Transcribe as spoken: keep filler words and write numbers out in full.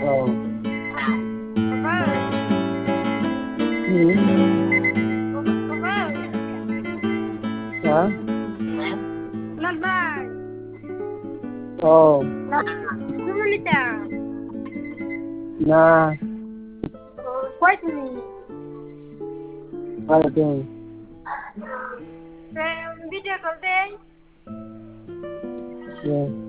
Oh. Babae. Hmm. Babae. Ha? Babae. Oh. Sumunita. Na. Courtney. Ano din? Video call din. Yeah.